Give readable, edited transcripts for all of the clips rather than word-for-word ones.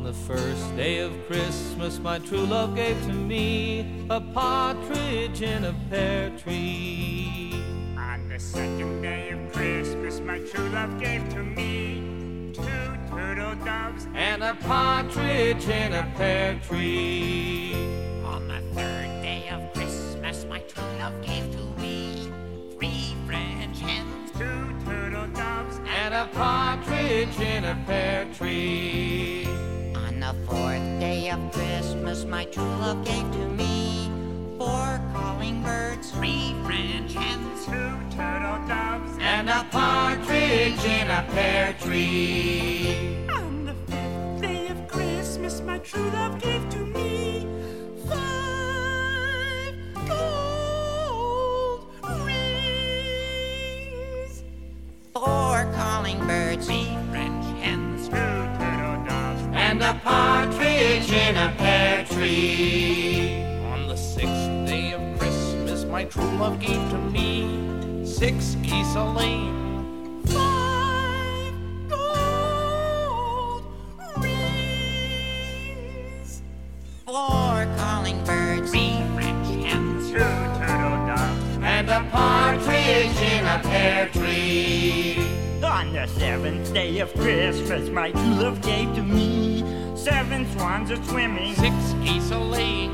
the first day of Christmas, my true love gave to me a partridge in a pear tree. On the second day of Christmas, my true love gave to me 2 turtle doves and a partridge in a pear tree. On the third day of Christmas, my true love gave to me 3 French hens, 2 turtle doves and a partridge in a pear tree. On the fourth day of Christmas, my true love gave to me 4 calling birds, 3 French hens, 2 turtle doves and a partridge in a pear tree. On the 5th day of Christmas, my true love gave to me 5 gold rings, 4 calling birds, 3 French hens, 2 turtle doves And a partridge in a pear tree. On the 6th day of Christmas, my true love gave to me 6 geese a-laying, 5 gold rings, 4 calling birds, 3 French hens, 2 turtle doves And a partridge in a pear tree. On the 7th day of Christmas, my true love gave to me 7 swans a-swimming, 6 geese a-laying,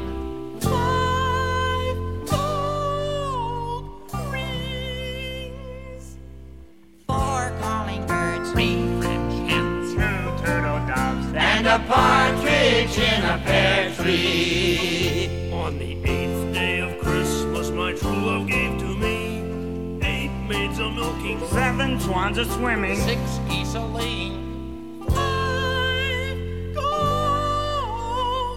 5 gold rings, 4 calling birds, 3 French hens, 2 turtle doves And a partridge in a pear tree. On the 8th day of Christmas, my true love gave to me 8 maids a-milking, 7 swans a-swimming, 6 geese a-laying, 5 gold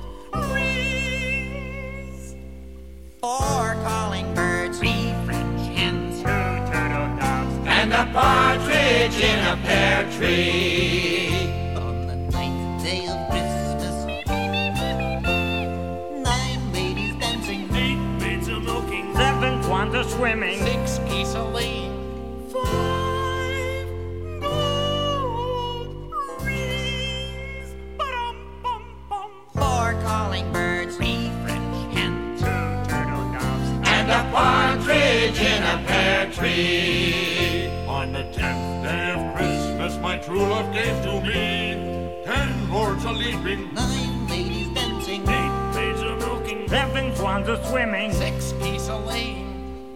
rings, 4 calling birds, 3 French hens, 2 turtle doves And a partridge in a pear tree. On the 9th day of Christmas, 9 ladies dancing, 8 maids a-milking, 7 swans a-swimming, 6 geese a-laying, 5 gold rings, ba-dum-bum-bum, 4 calling birds, 3 French hens, 2 turtle doves And a partridge in a pear tree. On the 10th day of Christmas, my true love gave to me 10 lords a-leaping, 9 ladies dancing, 8 maids a-milking, 7 swans a-swimming, 6 geese a-laying,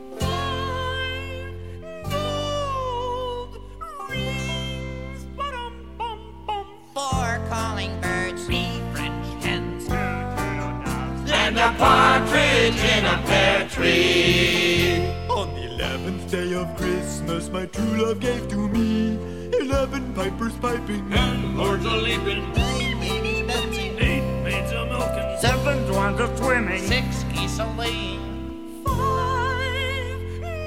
5 gold rings, ba-dum-bum-bum, 4 calling birds, 3 French hens, 2 turtle doves And a partridge in a pear tree. On the 11th day of Christmas, my true love gave to me 11 pipers piping, 10 lords a-leaping, 9 ladies dancing, 8 maids a-milking, 7 swans a-swimming, 6 geese a-laying, 5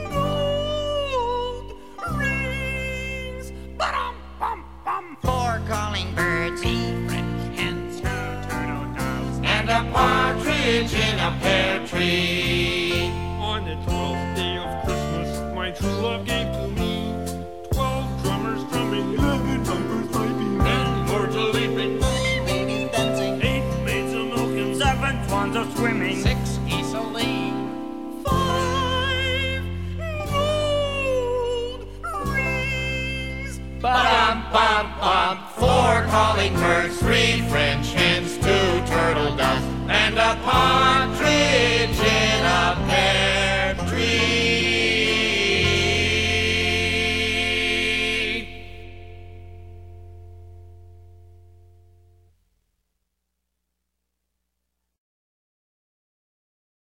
gold rings, ba-dum-bum-bum, 4 calling birds, 3 French hens, 2 turtle doves And a partridge in a pear tree. On the 12th day of Christmas, my true love gave to me 12 drummers drumming, 11 pipers piping, 10 lords a-leaping, 9 ladies dancing, 8 maids a-milking, 7 swans a-swimming, 6 geese a-laying, 5 gold rings, Ba-dum-bum-bum. 4 calling birds, 3 French